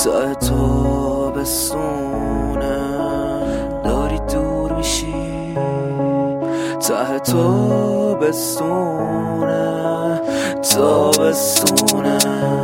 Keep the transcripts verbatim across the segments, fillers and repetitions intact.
ته تو بستونه داری دور میشی، ته تو بستونه تا بستونه.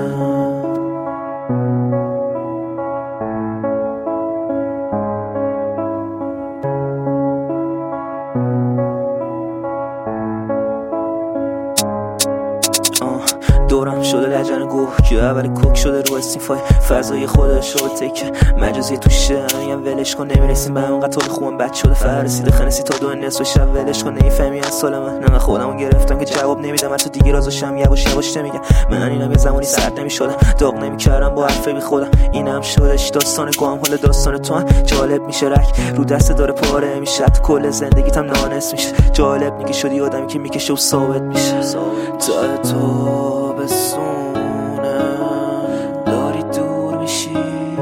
دورم شده لجن گوه که اول کوک شده رو استیفای فضای خودش رو تکه مجازی توشه. همین ولش کن نمیرسیم به همونقدر طول خوبم بد شده فرسیده خنسی تا دو نصف شب ولش کن نمیفهمی از سال من. نه من خودمو گرفتم که جواب نمیدم، تو دیگه رازشم یواش یواش نمیگم. من اینم یه زمانی سرد نمیشدم، داغ نمیکردم با حرفه بی خودم. اینم شدش داستان گام، حالا داستان تو هم جالب میشه. رک رو دست داره پاره میشه، کل زندگیتم نانس میشه. جالب میگی شدی آدمی که میکشه و ثابت میشه. تا تو بستونه داری دور میشی،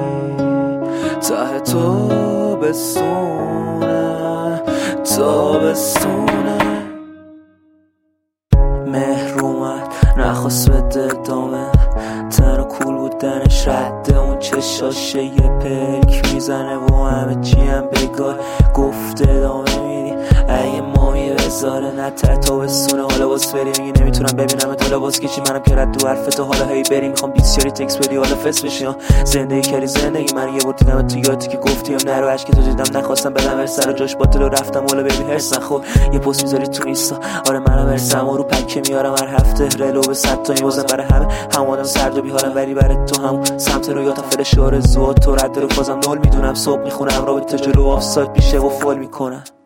ته تو بستونه تا بستونه. مهر اومد نخواست بده دامه، تن و کول بودنش رده اون چشاشه یه پلک میزنه و همه چی هم بگاه گفته دامه میدی اگه مامی بذاره نه ته تا بستونه. حالا باز بری میگی نمیتونم ببینم حالا باز کشی منم که رد دو حرفتو حالا هی بری میخوام بیسیاری تکس بدی حالا فس بشی. زندگی کردی زندگی من یه بار دیدم تو یادی که گفتی هم نرو عشق تو دیدم نخواستم بدم ور سر جاش باطل و رفتم حالا ببین هرس نخور یه پست میذاری تو اینستا. آره منم ورسم و رو پکه میارم هر هفته رلو به صد تا میوزم برای همه هم آدم سرد و بیحالم ولی برای تو هم سمت رویاتم فلش آرزوات تو رد رو بازم نول میدونم صبح میخونم رابطه جلو آفساید میشه و فال میکنم.